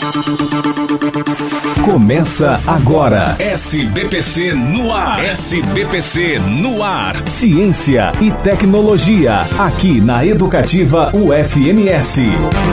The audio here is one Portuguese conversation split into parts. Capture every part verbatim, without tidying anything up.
Começa agora. S B P C no ar. S B P C no ar. Ciência e tecnologia. Aqui na Educativa U F M S.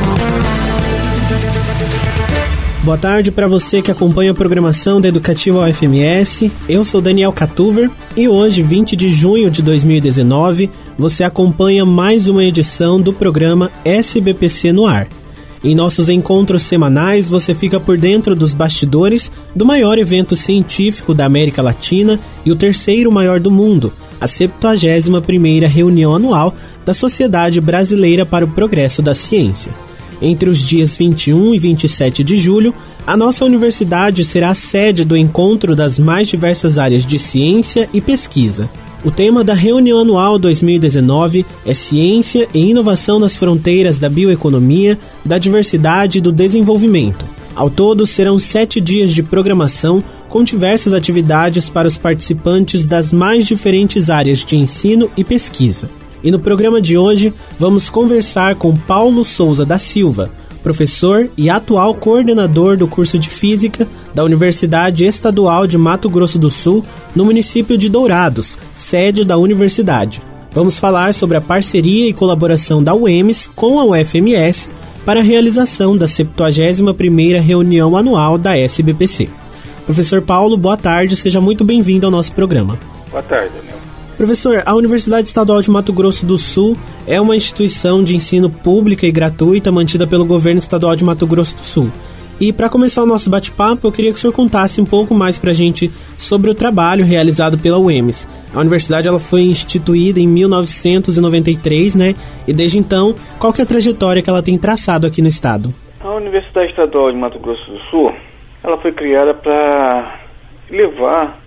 Boa tarde para você que acompanha a programação da Educativa U F M S. Eu sou Daniel Catuver e hoje, vinte de junho de dois mil e dezenove, você acompanha mais uma edição do programa S B P C no ar. Em nossos encontros semanais, você fica por dentro dos bastidores do maior evento científico da América Latina e o terceiro maior do mundo, a septuagésima primeira reunião anual da Sociedade Brasileira para o Progresso da Ciência. Entre os dias vinte e um e vinte e sete de julho, a nossa universidade será a sede do encontro das mais diversas áreas de ciência e pesquisa. O tema da reunião anual dois mil e dezenove é Ciência e Inovação nas Fronteiras da Bioeconomia, da Diversidade e do Desenvolvimento. Ao todo, serão sete dias de programação com diversas atividades para os participantes das mais diferentes áreas de ensino e pesquisa. E no programa de hoje, vamos conversar com Paulo Souza da Silva, professor e atual coordenador do curso de Física da Universidade Estadual de Mato Grosso do Sul, no município de Dourados, sede da universidade. Vamos falar sobre a parceria e colaboração da U E M S com a U F M S para a realização da septuagésima primeira reunião anual da S B P C. Professor Paulo, boa tarde, seja muito bem-vindo ao nosso programa. Boa tarde, Daniel. Professor, a Universidade Estadual de Mato Grosso do Sul é uma instituição de ensino pública e gratuita mantida pelo governo estadual de Mato Grosso do Sul. E para começar o nosso bate-papo, eu queria que o senhor contasse um pouco mais para a gente sobre o trabalho realizado pela U E M S. A universidade ela foi instituída em mil novecentos e noventa e três, né? E desde então, qual que é a trajetória que ela tem traçado aqui no estado? A Universidade Estadual de Mato Grosso do Sul, ela foi criada para levar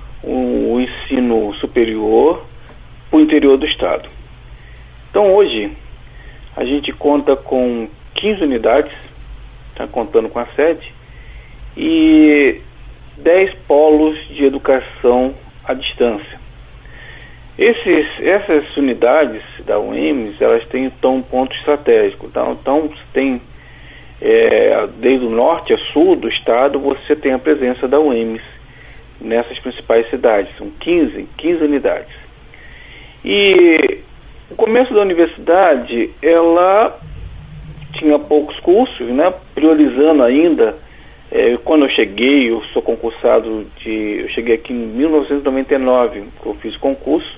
o ensino superior para o interior do estado. Então hoje a gente conta com quinze unidades, tá, contando com a sede, e dez polos de educação à distância. Esses, essas unidades da U E M S, elas têm então, um ponto estratégico. Então, então tem, é, desde o norte a sul do estado, você tem a presença da U E M S nessas principais cidades. São quinze, quinze unidades. E o começo da universidade, ela tinha poucos cursos, né, priorizando ainda, é, quando eu cheguei, eu sou concursado de, eu cheguei aqui em mil novecentos e noventa e nove, que eu fiz concurso,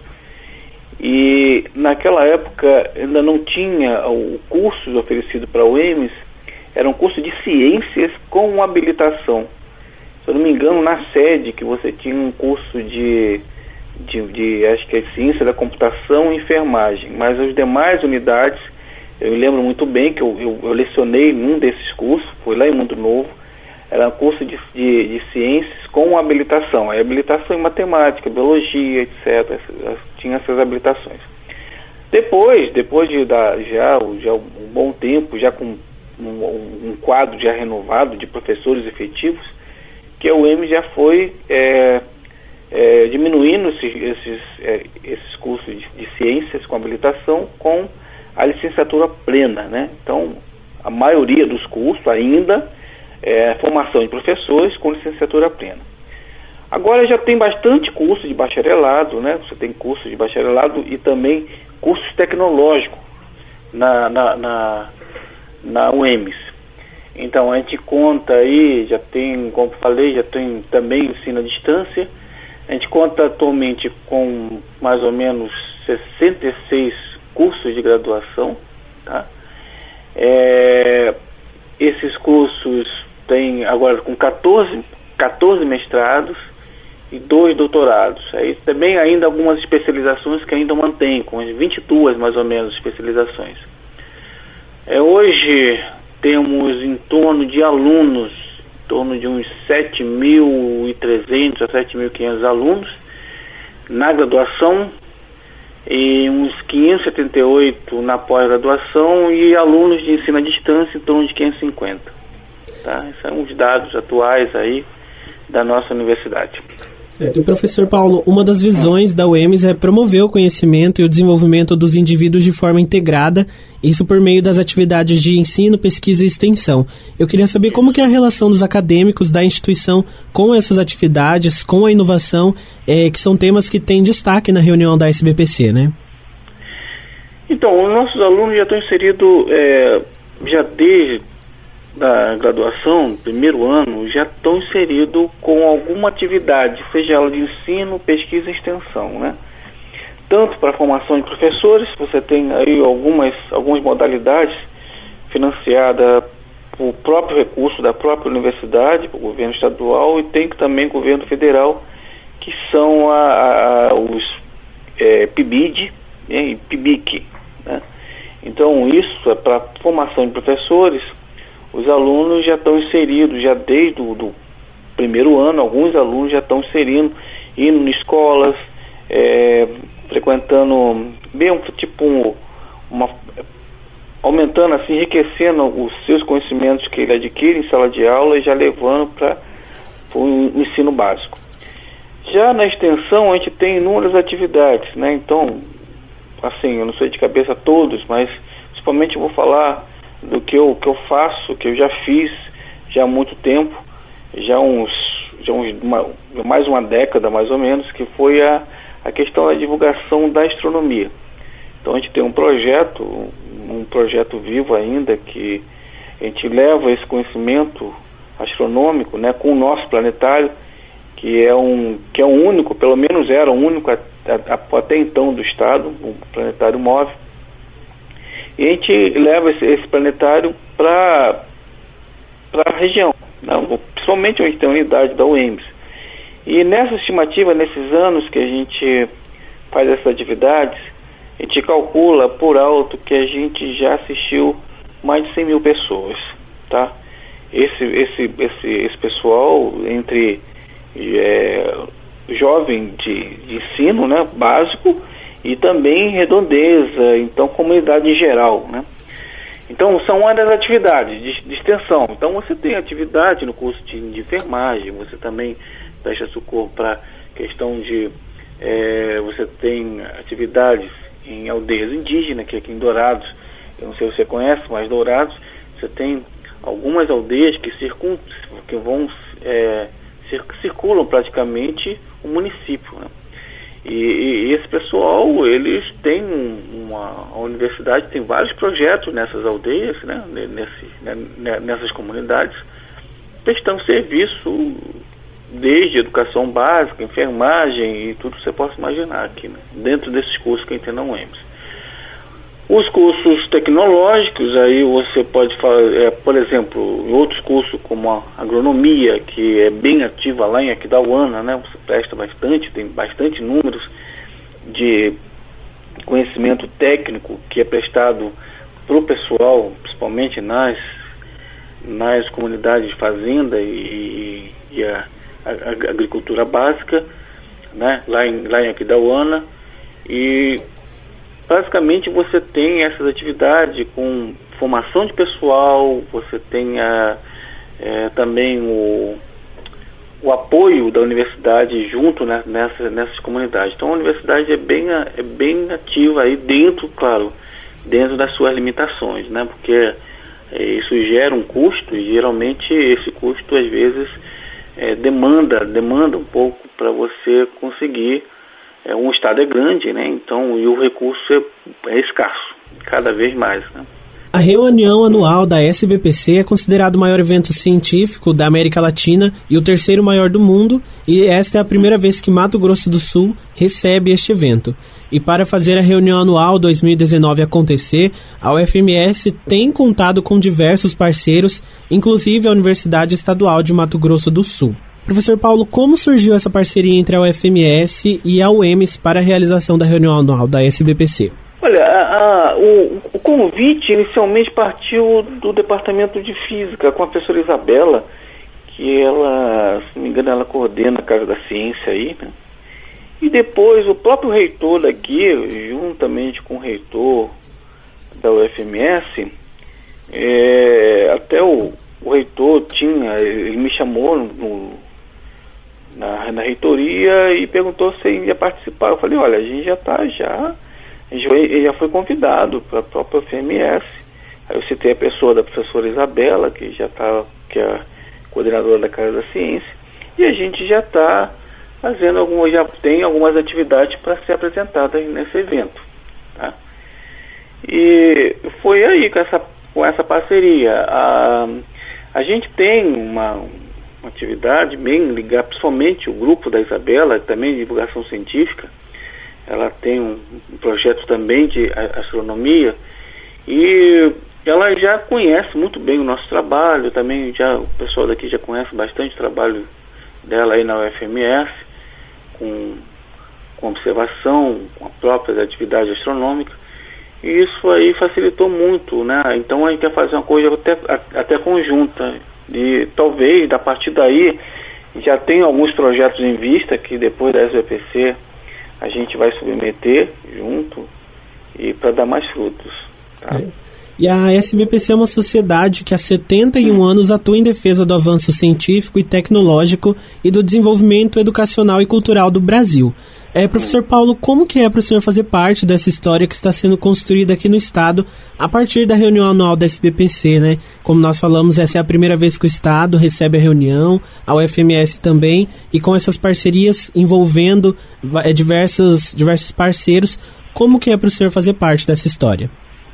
e naquela época ainda não tinha o curso oferecido para a U E M S, era um curso de ciências com habilitação. Se eu não me engano, na sede que você tinha um curso de, de, de acho que é ciência da computação e enfermagem, mas as demais unidades, eu me lembro muito bem que eu, eu, eu lecionei num desses cursos, foi lá em Mundo Novo, era um curso de, de, de ciências com habilitação, aí habilitação em matemática, biologia, etcétera, tinha essas habilitações. Depois, depois de dar já, já um bom tempo, já com um, um quadro já renovado de professores efetivos, que a U E M S já foi é, é, diminuindo esses, esses, é, esses cursos de, de ciências com habilitação com a licenciatura plena, né? Então, a maioria dos cursos ainda é formação de professores com licenciatura plena. Agora já tem bastante curso de bacharelado, né? Você tem curso de bacharelado e também cursos tecnológicos na, na, na, na U E M S. Então a gente conta aí, já tem, como falei, já tem também ensino à distância. A gente conta atualmente com mais ou menos sessenta e seis cursos de graduação, tá? É, esses cursos têm agora com catorze, catorze mestrados e dois doutorados. Aí também ainda algumas especializações que ainda mantém, com as vinte e duas mais ou menos especializações. É, hoje temos em torno de alunos, em torno de uns sete mil e trezentos a sete mil e quinhentos alunos na graduação e uns quinhentos e setenta e oito na pós-graduação e alunos de ensino à distância em torno de quinhentos e cinquenta. Tá? Esses são os dados atuais aí da nossa universidade. Certo. E, professor Paulo, uma das visões da U E M S é promover o conhecimento e o desenvolvimento dos indivíduos de forma integrada, isso por meio das atividades de ensino, pesquisa e extensão. Eu queria saber como que é a relação dos acadêmicos da instituição com essas atividades, com a inovação, é, que são temas que têm destaque na reunião da S B P C, né? Então, os nossos alunos já estão inseridos, é, já desde da graduação, primeiro ano, já estão inseridos com alguma atividade, seja ela de ensino, pesquisa e extensão, né? Tanto para a formação de professores, você tem aí algumas, algumas modalidades financiadas por próprio recurso da própria universidade, por governo estadual, e tem também governo federal, que são a, a, os é, P I B I D, né, e P I B I C, né? Então, isso é para formação de professores. Os alunos já estão inseridos, já desde o do primeiro ano, alguns alunos já estão inserindo, indo em escolas, é, frequentando, bem tipo, um, uma, aumentando assim, enriquecendo os seus conhecimentos que ele adquire em sala de aula e já levando para o ensino básico. Já na extensão, a gente tem inúmeras atividades, né? Então, assim, eu não sei de cabeça todos, mas principalmente eu vou falar do que eu, que eu faço, que eu já fiz já há muito tempo, já uns, já uns uma, mais uma década mais ou menos, que foi a, a questão da divulgação da astronomia. Então a gente tem um projeto, um projeto vivo ainda, que a gente leva esse conhecimento astronômico, né, com o nosso planetário, que é um, que é um único, pelo menos era o único a, a, até então do estado, o planetário móvel. E a gente leva esse, esse planetário para a região, né? Principalmente onde tem a unidade da U E M S. E nessa estimativa, nesses anos que a gente faz essas atividades, a gente calcula por alto que a gente já assistiu mais de cem mil pessoas, tá? Esse, esse, esse, esse pessoal, entre é, jovem de, de ensino, né, básico, e também Redondeza, então comunidade em geral, né? Então são uma das atividades de, de extensão. Então você tem atividade no curso de, de enfermagem, você também presta socorro para questão de, é, você tem atividades em aldeias indígenas, que aqui em Dourados, eu não sei se você conhece, mas Dourados, você tem algumas aldeias que, circun, que vão, é, circulam praticamente o município, né? E, e esse pessoal, eles têm uma, a universidade tem vários projetos nessas aldeias, né, nesse, né, nessas comunidades, prestando serviço desde educação básica, enfermagem e tudo que você possa imaginar aqui, né, dentro desses cursos que a gente tem na U E M S. Os cursos tecnológicos, aí você pode falar, é, por exemplo, em outros cursos como a agronomia, que é bem ativa lá em Aquidauana, né? Você presta bastante, tem bastante números de conhecimento técnico que é prestado para o pessoal, principalmente nas, nas comunidades de fazenda e, e a, a, a agricultura básica, né? Lá em, lá em Aquidauana. E basicamente você tem essas atividades com formação de pessoal, você tem a, é, também o, o apoio da universidade junto, né, nessa, nessas comunidades. Então a universidade é bem, é bem ativa aí dentro, claro, dentro das suas limitações, né, porque é, isso gera um custo e geralmente esse custo às vezes é, demanda, demanda um pouco para você conseguir. É, um estado é grande, né? Então, e o recurso é, é escasso, cada vez mais, né? A reunião anual da S B P C é considerado o maior evento científico da América Latina e o terceiro maior do mundo, e esta é a primeira vez que Mato Grosso do Sul recebe este evento. E para fazer a reunião anual dois mil e dezenove acontecer, a U F M S tem contado com diversos parceiros, inclusive a Universidade Estadual de Mato Grosso do Sul. Professor Paulo, como surgiu essa parceria entre a U F M S e a U E M S para a realização da reunião anual da S B P C? Olha, a, a, o, o convite inicialmente partiu do Departamento de Física com a professora Isabela, que ela, se não me engano, ela coordena a Casa da Ciência aí, né? E depois o próprio reitor daqui, juntamente com o reitor da U F M S, é, até o, o reitor tinha, ele me chamou no na, na reitoria e perguntou se ia participar. Eu falei, olha, a gente já está, já, a gente foi, já foi convidado para a própria U F M S. Aí eu citei a pessoa da professora Isabela, que já está, que é a coordenadora da Casa da Ciência, e a gente já está fazendo algumas, já tem algumas atividades para ser apresentadas nesse evento, tá? E foi aí com essa, com essa parceria. A, a gente tem uma, uma atividade bem ligada, principalmente o grupo da Isabela, também de divulgação científica. Ela tem um, um projeto também de astronomia e ela já conhece muito bem o nosso trabalho, também já, o pessoal daqui já conhece bastante o trabalho dela aí na U F M S, com, com observação, com a própria atividade astronômica. E isso aí facilitou muito, né? Então a gente quer fazer uma coisa até, até conjunta. E talvez, a partir daí, já tem alguns projetos em vista que depois da S B P C a gente vai submeter junto e para dar mais frutos, tá? É. E a S B P C é uma sociedade que há setenta e um anos atua em defesa do avanço científico e tecnológico e do desenvolvimento educacional e cultural do Brasil. É, professor Paulo, como que é para o senhor fazer parte dessa história que está sendo construída aqui no Estado a partir da reunião anual da S B P C, né? Como nós falamos, essa é a primeira vez que o Estado recebe a reunião, a U F M S também, e com essas parcerias envolvendo é, diversos, diversos parceiros, como que é para o senhor fazer parte dessa história?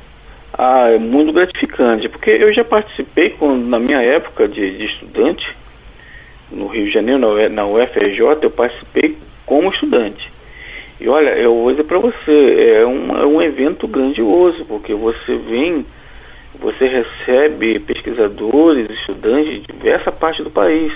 Ah, é muito gratificante, porque eu já participei quando, na minha época de, de estudante, no Rio de Janeiro, na, na U F R J, eu participei como estudante. E olha, eu vou dizer para você, é um, é um evento grandioso, porque você vem, você recebe pesquisadores, estudantes de diversa parte do país,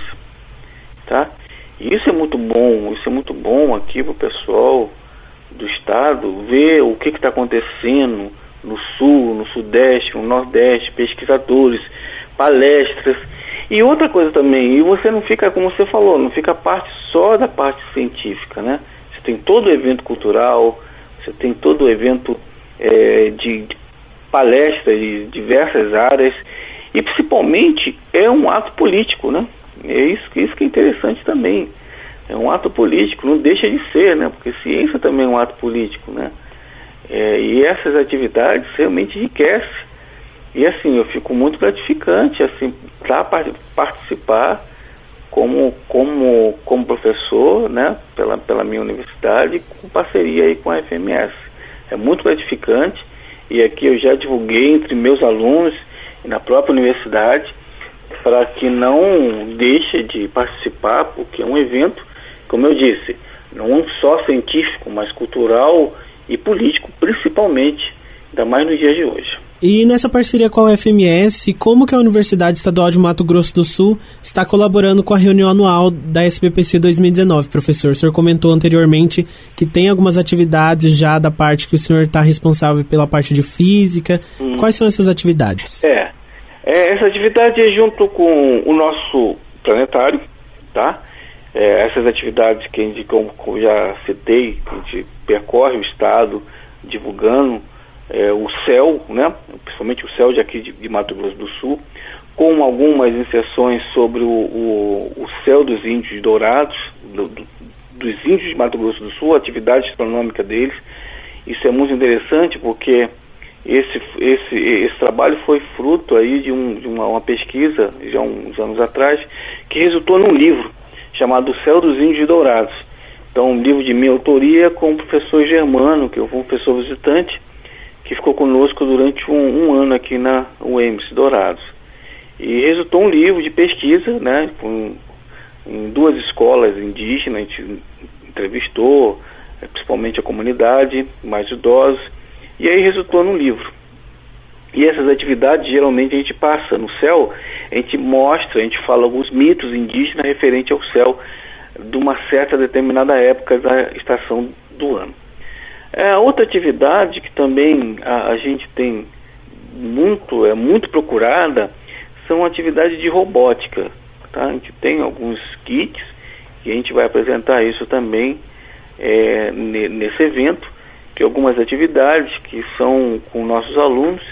tá? E isso é muito bom, isso é muito bom aqui para o pessoal do estado ver o que está acontecendo no sul, no sudeste, no nordeste, pesquisadores, palestras. E outra coisa também, e você não fica, como você falou, não fica parte só da parte científica, né? Você tem todo o evento cultural, você tem todo o evento é, de, de palestras de diversas áreas, e principalmente é um ato político, né? É isso, isso que é interessante também. É um ato político, não deixa de ser, né? Porque ciência também é um ato político, né? É, e essas atividades realmente enriquecem. E assim, eu fico muito gratificante assim, para participar como, como, como professor, né, pela, pela minha universidade, com parceria aí com a F M S. É muito gratificante, e aqui eu já divulguei entre meus alunos e na própria universidade, para que não deixe de participar, porque é um evento, como eu disse, não só científico, mas cultural e político, principalmente, ainda mais nos dias de hoje. E nessa parceria com a U F M S, como que a Universidade Estadual de Mato Grosso do Sul está colaborando com a reunião anual da S B P C dois mil e dezenove, professor? O senhor comentou anteriormente que tem algumas atividades já da parte que o senhor está responsável pela parte de física. Hum. Quais são essas atividades? É, é, essa atividade é junto com o nosso planetário, tá? É, essas atividades que a gente, como, como já citei, a gente percorre o estado divulgando É, o céu, né, principalmente o céu de aqui de, de Mato Grosso do Sul, com algumas inserções sobre o, o, o céu dos índios dourados, do, do, dos índios de Mato Grosso do Sul, a atividade astronômica deles. Isso é muito interessante porque esse, esse, esse trabalho foi fruto aí de, um, de uma, uma pesquisa, já uns anos atrás, que resultou num livro chamado O Céu dos Índios Dourados. Então, um livro de minha autoria com o professor Germano, que eu fui um professor visitante, que ficou conosco durante um, um ano aqui na U E M S Dourados. E resultou um livro de pesquisa, né, com, em duas escolas indígenas, a gente entrevistou, principalmente a comunidade, mais idosos, e aí resultou num livro. E essas atividades, geralmente, a gente passa no céu, a gente mostra, a gente fala alguns mitos indígenas referentes ao céu de uma certa determinada época da estação do ano. É, outra atividade que também a, a gente tem muito, é muito procurada, são atividades de robótica, tá? A gente tem alguns kits e a gente vai apresentar isso também é, ne, nesse evento, que algumas atividades que são com nossos alunos,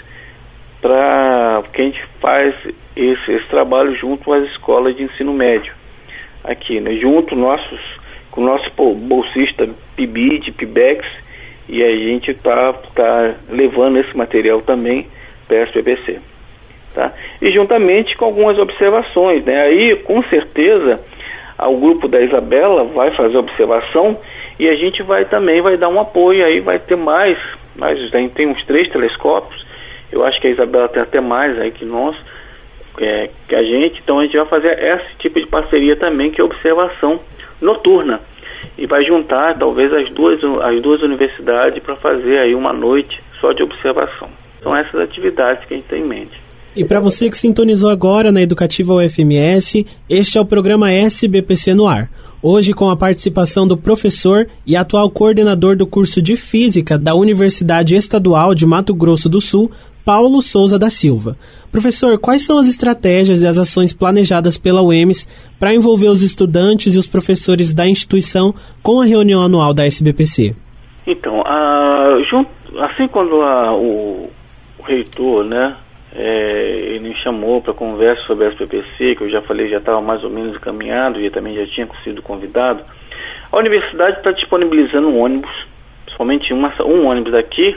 para que a gente faz esse, esse trabalho junto às escolas de ensino médio. aqui, né, junto nossos, com o nosso bolsista P I B I D, P I B E X, e a gente está tá levando esse material também para a S B P C. Tá? E juntamente com algumas observações, né? Aí, com certeza, o grupo da Isabela vai fazer observação e a gente vai também vai dar um apoio, aí vai ter mais, mais a gente tem uns três telescópios, eu acho que a Isabela tem até mais aí que nós, é, que a gente, então a gente vai fazer esse tipo de parceria também, que é observação noturna, e vai juntar talvez as duas, as duas universidades para fazer aí uma noite só de observação. São essas atividades que a gente tem em mente. E para você que sintonizou agora na Educativa U F M S, este é o programa S B P C no ar. Hoje com a participação do professor e atual coordenador do curso de Física da Universidade Estadual de Mato Grosso do Sul, Paulo Souza da Silva. Professor, quais são as estratégias e as ações planejadas pela U E M S para envolver os estudantes e os professores da instituição com a reunião anual da S B P C? Então, a, junto, assim quando a, o, o reitor, né, É, ele me chamou para conversa sobre a S B P C, que eu já falei, já estava mais ou menos encaminhado e também já tinha sido convidado. A universidade está disponibilizando um ônibus, somente uma, um ônibus daqui,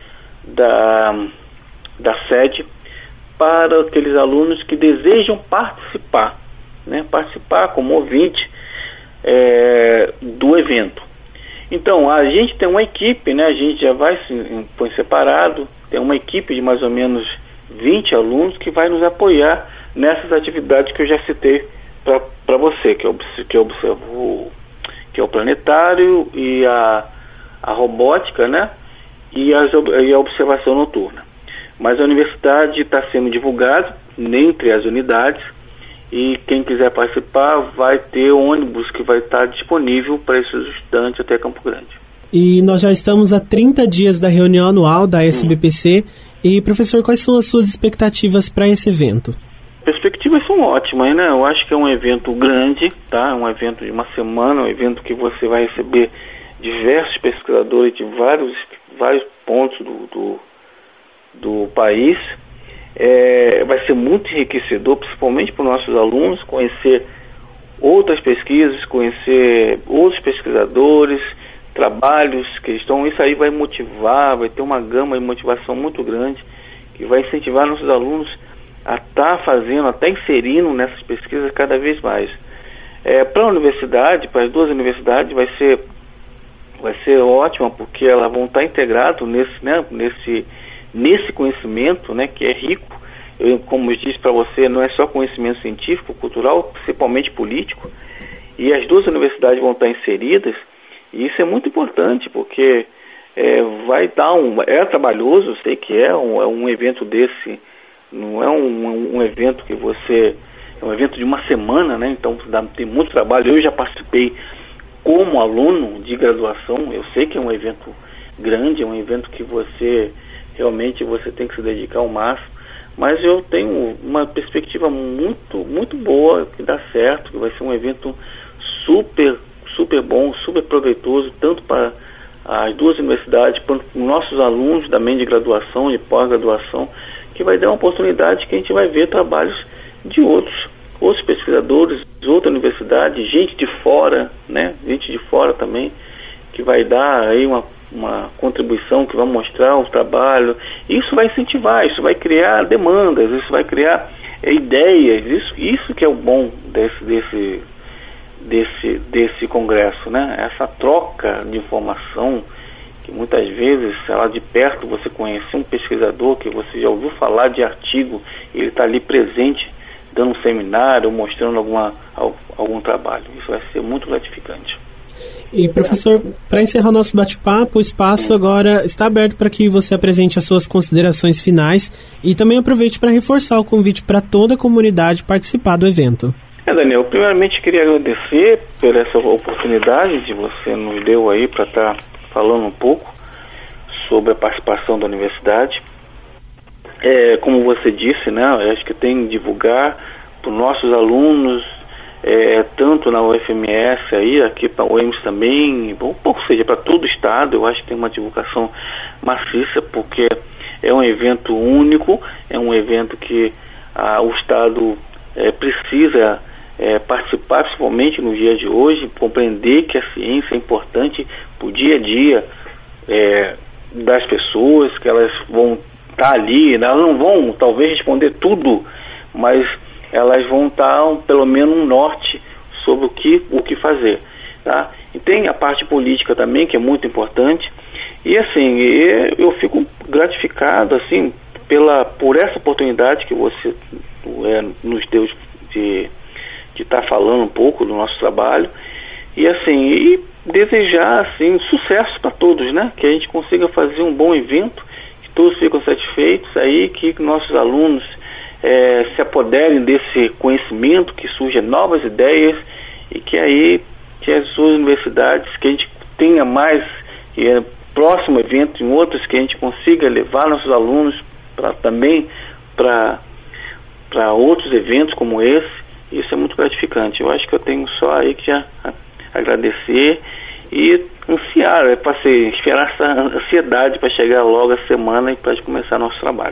da, da sede, para aqueles alunos que desejam participar, né, participar como ouvinte é, do evento. Então, a gente tem uma equipe, né, a gente já vai se põe separado, tem uma equipe de mais ou menos vinte alunos que vai nos apoiar nessas atividades que eu já citei para você, que é, o, que, é o, que é o planetário e a, a robótica, né, e, as, e a observação noturna. Mas a universidade está sendo divulgada entre as unidades e quem quiser participar vai ter ônibus que vai estar disponível para esses estudantes até Campo Grande. E nós já estamos há trinta dias da reunião anual da S B P C. Hum. E, professor, quais são as suas expectativas para esse evento? Perspectivas são ótimas, né? Eu acho que é um evento grande, tá? Um evento de uma semana, um evento que você vai receber diversos pesquisadores de vários, vários pontos do, do, do país. É, vai ser muito enriquecedor, principalmente para os nossos alunos, conhecer outras pesquisas, conhecer outros pesquisadores, trabalhos que estão, isso aí vai motivar, vai ter uma gama de motivação muito grande, que vai incentivar nossos alunos a estar tá fazendo, a estar tá inserindo nessas pesquisas cada vez mais. É, para a universidade, para as duas universidades, vai ser, vai ser ótima, porque elas vão estar tá integradas nesse, né, nesse, nesse conhecimento, né, que é rico. Eu, como eu disse para você, não é só conhecimento científico, cultural, principalmente político, e as duas universidades vão estar tá inseridas. E isso é muito importante, porque é, vai dar um... É trabalhoso, eu sei que é um, é um evento desse, não é um, um, um evento que você... É um evento de uma semana, né? Então dá, tem muito trabalho. Eu já participei como aluno de graduação, eu sei que é um evento grande, é um evento que você realmente você tem que se dedicar ao máximo, mas eu tenho uma perspectiva muito, muito boa, que dá certo, que vai ser um evento super super bom, super proveitoso, tanto para as duas universidades, quanto para os nossos alunos também de graduação, de pós-graduação, que vai dar uma oportunidade que a gente vai ver trabalhos de outros, outros pesquisadores, de outra universidade, gente de fora, né, gente de fora também, que vai dar aí uma, uma contribuição, que vai mostrar o trabalho. Isso vai incentivar, isso vai criar demandas, isso vai criar é, ideias, isso, isso que é o bom desse, desse desse, desse congresso, né? Essa troca de informação, que muitas vezes, lá de perto, você conhece um pesquisador que você já ouviu falar de artigo, ele está ali presente, dando um seminário, mostrando alguma, algum trabalho. Isso vai ser muito gratificante. E, professor, para encerrar nosso bate-papo, o espaço agora está aberto para que você apresente as suas considerações finais e também aproveite para reforçar o convite para toda a comunidade participar do evento. É, Daniel, primeiramente queria agradecer por essa oportunidade que você nos deu aí para estar tá falando um pouco sobre a participação da universidade. É, como você disse, né, eu acho que tem que divulgar para os nossos alunos, é, tanto na U F M S, aí, aqui para o U E M S também, ou, ou seja, para todo o estado. Eu acho que tem uma divulgação maciça, porque é um evento único, é um evento que ah, o estado é, precisa é, participar, principalmente no dia de hoje, compreender que a ciência é importante para o dia a dia é, das pessoas, que elas vão estar ali, elas não vão talvez responder tudo, mas elas vão estar pelo menos um norte sobre o que, o que fazer, tá? E tem a parte política também, que é muito importante, e assim, eu fico gratificado assim, pela, por essa oportunidade que você é, nos deu de estar tá falando um pouco do nosso trabalho, e assim, e desejar assim, sucesso para todos, né? Que a gente consiga fazer um bom evento, que todos ficam satisfeitos aí, que nossos alunos é, se apoderem desse conhecimento, que surjam novas ideias, e que aí que as suas universidades, que a gente tenha mais é, próximo evento, em outros, que a gente consiga levar nossos alunos pra, também para para outros eventos como esse. Isso é muito gratificante. Eu acho que eu tenho só aí que já agradecer e ansiar, é para esperar essa ansiedade para chegar logo a semana e para começar nosso trabalho.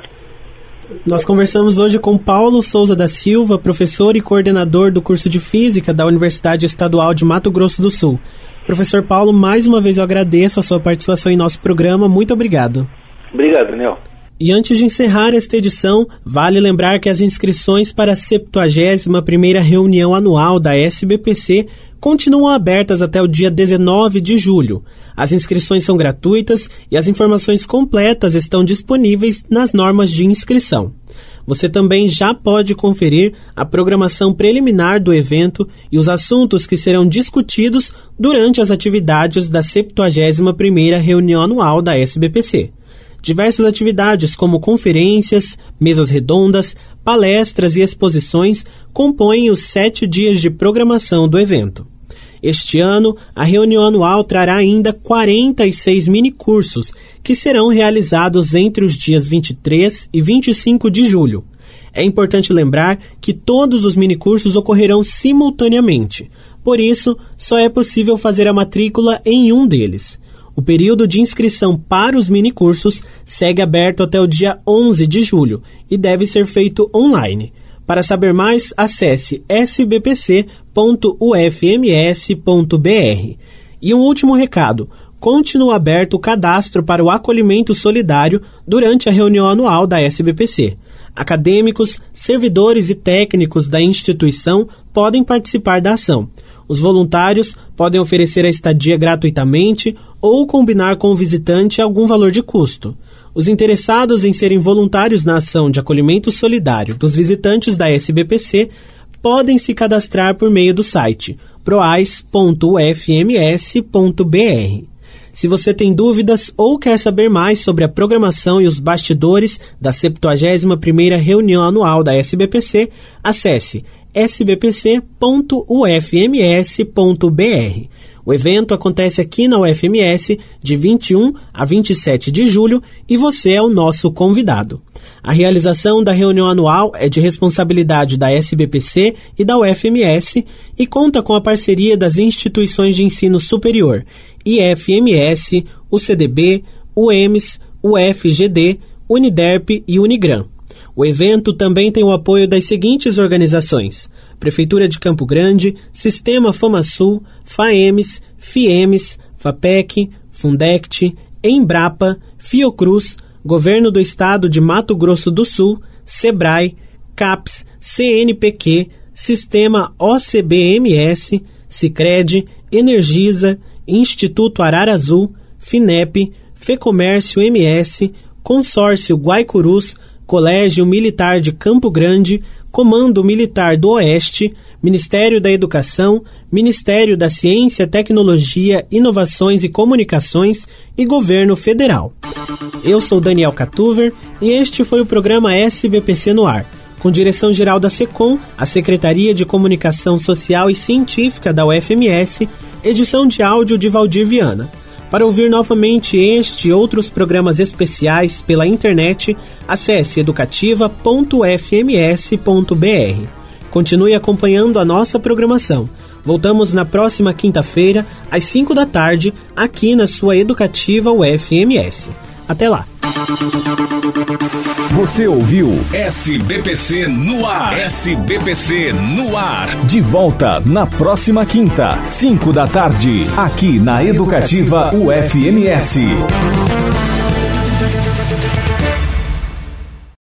Nós conversamos hoje com Paulo Souza da Silva, professor e coordenador do curso de Física da Universidade Estadual de Mato Grosso do Sul. Professor Paulo, mais uma vez eu agradeço a sua participação em nosso programa. Muito obrigado. Obrigado, Daniel. E antes de encerrar esta edição, vale lembrar que as inscrições para a septuagésima primeira reunião anual da S B P C continuam abertas até o dia dezenove de julho. As inscrições são gratuitas e as informações completas estão disponíveis nas normas de inscrição. Você também já pode conferir a programação preliminar do evento e os assuntos que serão discutidos durante as atividades da septuagésima primeira reunião anual da S B P C. Diversas atividades como conferências, mesas redondas, palestras e exposições compõem os sete dias de programação do evento. Este ano, a reunião anual trará ainda quarenta e seis minicursos, que serão realizados entre os dias vinte e três e vinte e cinco de julho. É importante lembrar que todos os minicursos ocorrerão simultaneamente, por isso, só é possível fazer a matrícula em um deles. O período de inscrição para os minicursos segue aberto até o dia onze de julho e deve ser feito online. Para saber mais, acesse s b p c ponto u f m s ponto b r. E um último recado, continua aberto o cadastro para o acolhimento solidário durante a reunião anual da S B P C. Acadêmicos, servidores e técnicos da instituição podem participar da ação. Os voluntários podem oferecer a estadia gratuitamente ou combinar com o visitante algum valor de custo. Os interessados em serem voluntários na ação de acolhimento solidário dos visitantes da S B P C podem se cadastrar por meio do site proais ponto u f m s ponto b r. Se você tem dúvidas ou quer saber mais sobre a programação e os bastidores da septuagésima primeira reunião anual da S B P C, acesse s b p c ponto u f m s ponto b r. O evento acontece aqui na U F M S de vinte e um a vinte e sete de julho e você é o nosso convidado. A realização da reunião anual é de responsabilidade da S B P C e da U F M S e conta com a parceria das instituições de ensino superior I F M S, U C D B, U E M S, U F G D, Uniderp e Unigran. O evento também tem o apoio das seguintes organizações: Prefeitura de Campo Grande, Sistema FamaSul, FAEMS, FIEMS, FAPEC, Fundect, Embrapa, Fiocruz, Governo do Estado de Mato Grosso do Sul, SEBRAE, CAPES, C N P Q, Sistema O C B M S, Sicredi, Energisa, Instituto Arara Azul, FINEP, FEComércio M S, Consórcio Guaicurus, Colégio Militar de Campo Grande, Comando Militar do Oeste, Ministério da Educação, Ministério da Ciência, Tecnologia, Inovações e Comunicações e Governo Federal. Eu sou Daniel Catuver e este foi o programa S B P C no Ar, com direção-geral da SECOM, a Secretaria de Comunicação Social e Científica da U F M S, edição de áudio de Valdir Viana. Para ouvir novamente este e outros programas especiais pela internet, acesse educativa ponto u f m s ponto b r. Continue acompanhando a nossa programação. Voltamos na próxima quinta-feira, às cinco da tarde, aqui na sua Educativa U F M S. Até lá! Você ouviu S B P C no ar. S B P C no ar. De volta na próxima quinta, cinco da tarde, aqui na Educativa U F M S.